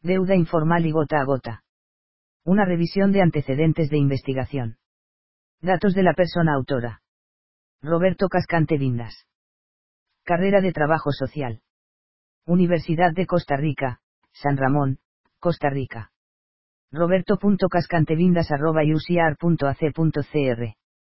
Deuda informal y gota a gota. Una revisión de antecedentes de investigación. Datos de la persona autora. Roberto Cascante Vindas. Carrera de Trabajo Social. Universidad de Costa Rica, San Ramón, Costa Rica. roberto.cascantevindas@ucr.ac.cr.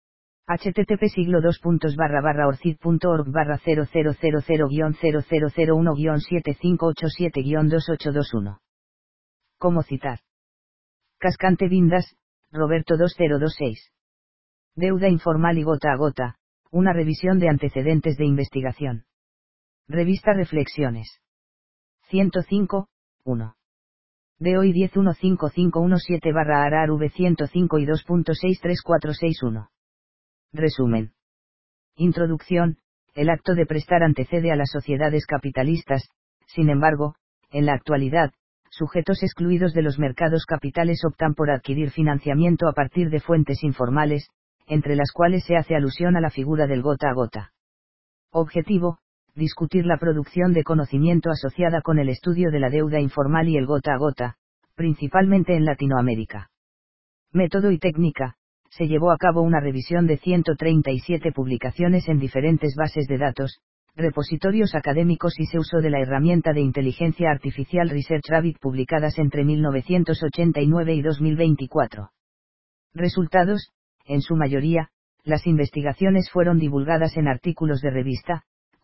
http://orcid.org/000-0001-7587-2821. ¿Cómo citar? Cascante Vindas, Roberto 2026. Deuda informal y gota a gota, una revisión de antecedentes de investigación. Revista Reflexiones. 105, 1. De hoy 10-15517/ARAR V105 y 2.63461. Resumen. Introducción. El acto de prestar antecede a las sociedades capitalistas, sin embargo, en la actualidad, sujetos excluidos de los mercados capitales optan por adquirir financiamiento a partir de fuentes informales, entre las cuales se hace alusión a la figura del gota a gota. Objetivo: discutir la producción de conocimiento asociada con el estudio de la deuda informal y el gota a gota, principalmente en Latinoamérica. Método y técnica. Se llevó a cabo una revisión de 137 publicaciones en diferentes bases de datos, repositorios académicos y se usó de la herramienta de inteligencia artificial ResearchRabbit publicadas entre 1989 y 2024. Resultados: en su mayoría, las investigaciones fueron divulgadas en artículos de revista,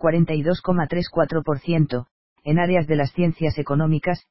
42,34%, en áreas de las ciencias económicas,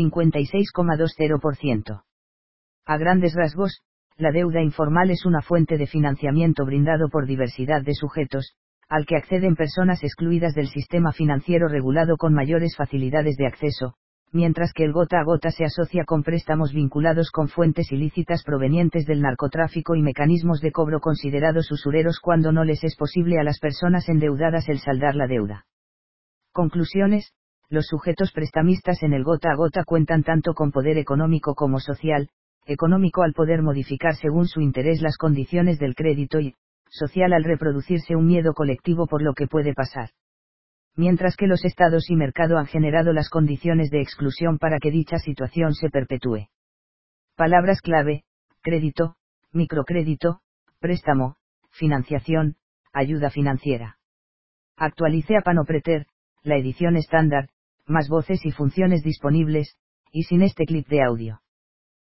56,20%. A grandes rasgos, la deuda informal es una fuente de financiamiento brindado por diversidad de sujetos, al que acceden personas excluidas del sistema financiero regulado con mayores facilidades de acceso, mientras que el gota a gota se asocia con préstamos vinculados con fuentes ilícitas provenientes del narcotráfico y mecanismos de cobro considerados usureros cuando no les es posible a las personas endeudadas el saldar la deuda. Conclusiones: los sujetos prestamistas en el gota a gota cuentan tanto con poder económico como social, económico al poder modificar según su interés las condiciones del crédito y, social al reproducirse un miedo colectivo por lo que puede pasar. Mientras que los estados y mercado han generado las condiciones de exclusión para que dicha situación se perpetúe. Palabras clave: crédito, microcrédito, préstamo, financiación, ayuda financiera. Actualice a Panopreter, la edición estándar, más voces y funciones disponibles, y sin este clip de audio.